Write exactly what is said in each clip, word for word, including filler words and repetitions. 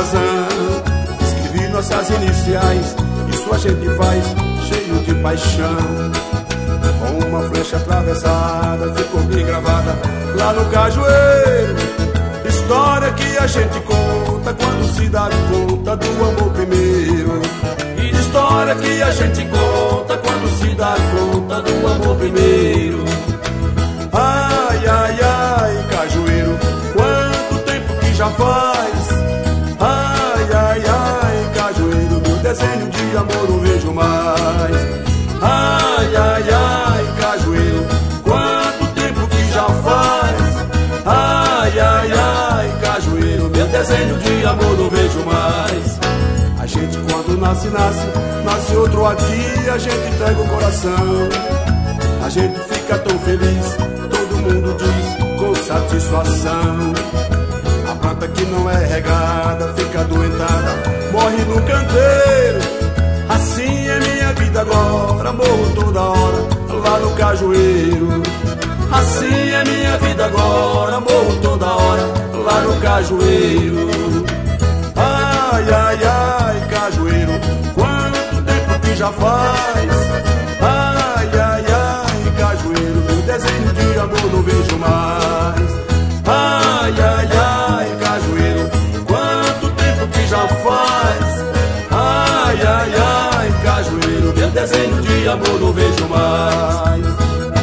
coração. Escrevi nossas iniciais, isso a gente faz cheio de paixão. Com uma flecha atravessada, ficou bem gravada lá no cajueiro. História que a gente conta quando se dá conta do amor primeiro. História que a gente conta quando se dá conta do amor primeiro. Ai, ai, ai, cajueiro, quanto tempo que já faz. Ai, ai, ai, cajueiro, meu desenho de amor não vejo mais. Ai, ai, ai, cajueiro, quanto tempo que já faz. Ai, ai, ai, cajueiro, meu desenho de amor não vejo mais. A gente quando nasce, nasce, nasce outro aqui, a gente entrega o coração. A gente fica tão feliz, todo mundo diz com satisfação. A planta que não é regada, fica adoentada, morre no canteiro. Assim é minha vida agora, morro toda hora lá no cajueiro. Assim é minha vida agora, morro toda hora lá no cajueiro. Ai, ai, ai, cajueiro, quanto tempo que já faz. Ai, ai, ai, cajueiro, meu desenho de amor não vejo mais. Ai, ai, ai, cajueiro, quanto tempo que já faz. Ai, ai, ai, cajueiro, meu desenho de amor não vejo mais.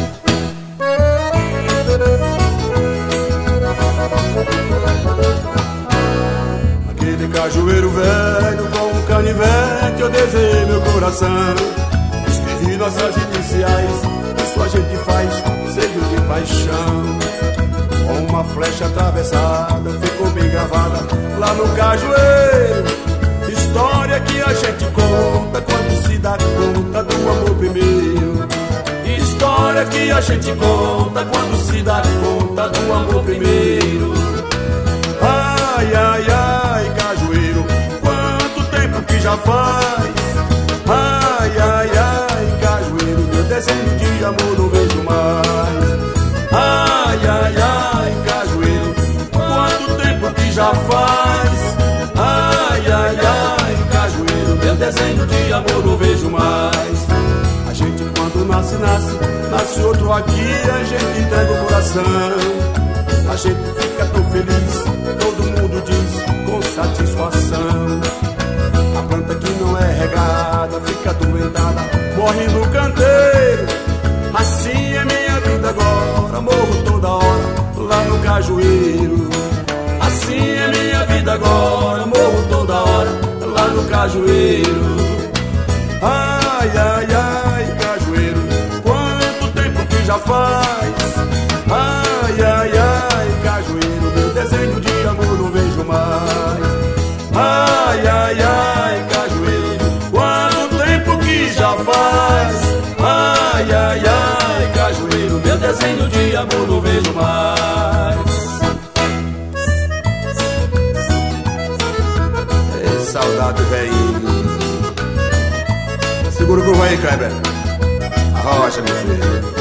Aquele cajueiro velho com um canivete eu desenhei meu coração. Escrevi nossas iniciais, isso a gente faz cheio de paixão. Com uma flecha atravessada, ficou bem gravada lá no cajueiro. História que a gente conta quando se dá conta do amor primeiro. História que a gente conta quando se dá conta do amor primeiro. Ai, ai, ai, cajueiro, quanto tempo que já faz. Ai, ai, ai, cajueiro, meu desenho de amor não vejo mais. Ai, ai, ai, cajueiro, quanto tempo que já faz. Ai, ai, ai, cajueiro, meu desenho de amor não vejo mais. A gente quando nasce, nasce, nasce outro aqui, a gente entrega o coração. A gente fica tão feliz, todo mundo diz com satisfação. A planta que não é regada, fica adoentada, morre no canteiro. Assim é minha vida agora, morro toda hora lá no cajueiro. Assim é minha vida agora, morro toda hora lá no cajueiro. Ai, ai, ai, cajueiro, quanto tempo que já faz. Ai, ai, ai, cajueiro, meu desenho de amor não vejo mais. Ai, ai, ai, cajueiro, quanto tempo que já faz. Ai, ai, ai, cajueiro, meu desenho de amor não vejo mais. Ei, saudade, velhinho. Segura o groove aí, Kleber. Arrocha, meu filho.